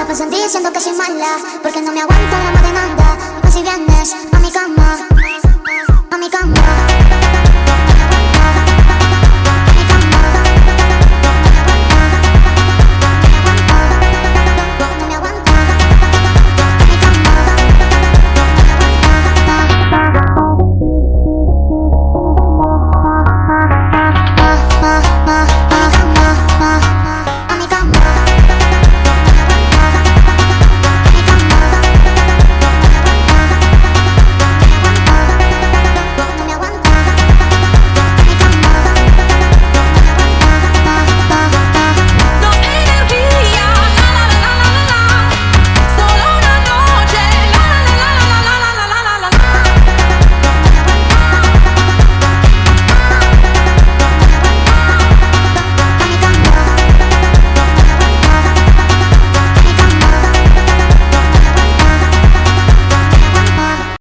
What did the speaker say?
Me sentí diciendo que soy mala, porque no me aguanto la más de nada. Más si vienes a mi cama, a mi cama.